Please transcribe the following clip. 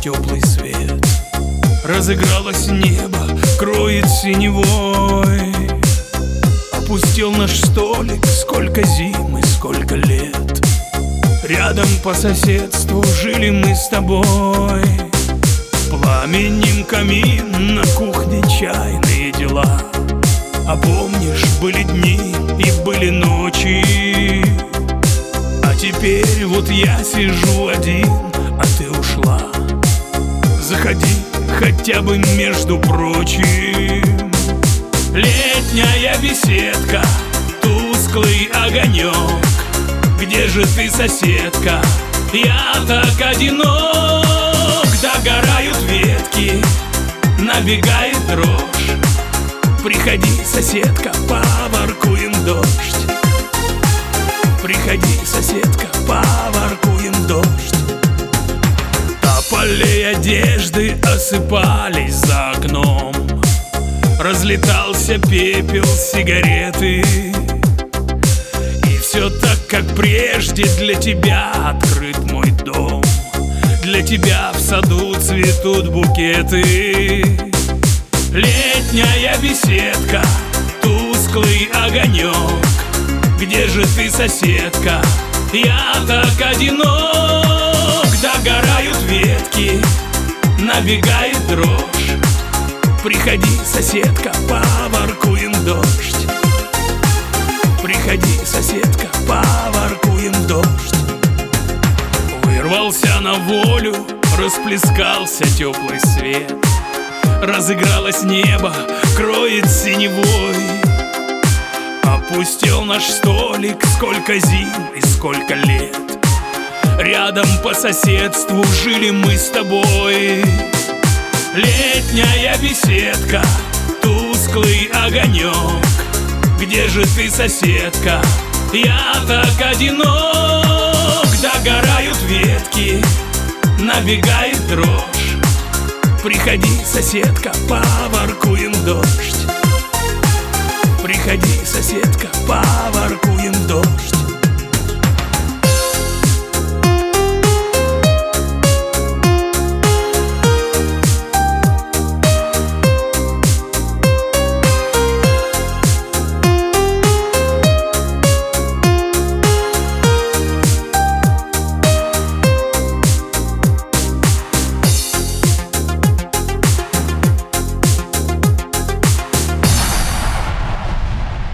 теплый свет. Разыгралось небо, кроет синевой. Опустел наш столик, сколько зим и сколько лет. Рядом по соседству жили мы с тобой. Пламенем камин, на кухне чайные дела. А помнишь, были дни и были ночи. А теперь вот я сижу один, а ты ушла. Заходи хотя бы между прочим. Летняя беседка, тусклый огонек. Где же ты, соседка? Я так одинок. Догорают ветки, набегает дрожь. Приходи, соседка, поворкуем дождь. Приходи, соседка, поворкуем дождь. Полей одежды осыпались за окном. Разлетался пепел сигареты. И все так, как прежде, для тебя открыт мой дом. Для тебя в саду цветут букеты. Летняя беседка, тусклый огонек. Где же ты, соседка? Я так одинок. Догорают ветки, набегает дрожь. Приходи, соседка, поворкуем дождь. Приходи, соседка, поворкуем дождь. Вырвался на волю, расплескался теплый свет. Разыгралось небо, кроет синевой. Опустел наш столик, сколько зим и сколько лет. Рядом по соседству жили мы с тобой. Летняя беседка, тусклый огонек. Где же ты, соседка? Я так одинок. Догорают ветки, набегает дрожь. Приходи, соседка, поворкуем дождь. Приходи, соседка, поворкуем дождь.